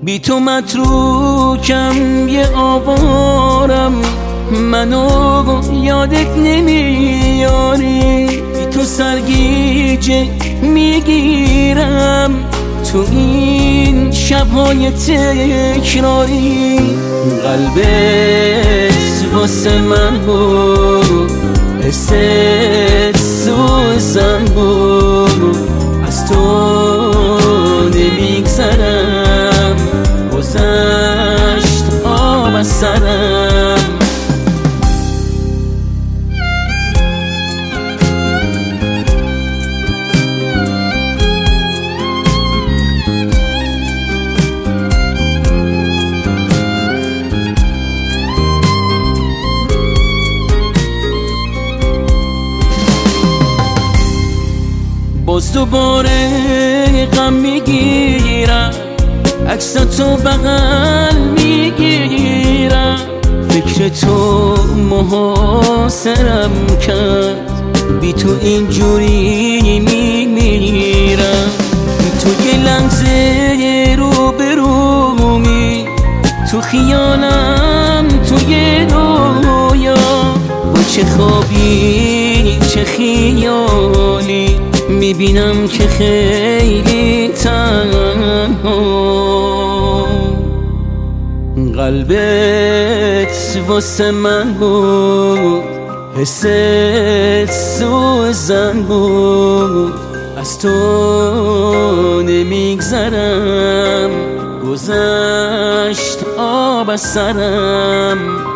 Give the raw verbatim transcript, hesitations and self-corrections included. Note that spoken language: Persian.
بی تو متروکم یه آوارم، منو یادت نمیاری. بی تو سرگیجه میگیرم تو این شبهای تکراری. قلبت واسه من بود، حست سوزن بود، از تو نمیگذرم، گذشت آب از سرم. باز دوباره غم میگیرم، عکس تو بغل میگیرم، فکر تو محاصرم کرد، بی تو اینجوری میمیرم. تو یه لحظه رو به رومی، تو خیالم تو یه رویا، با چه خوابی چه خیالی میبینم که خیلی تنها. قلبت واسه من بود، حست سوزن بود، از تو نمیگذرم، گذشت آب از سرم.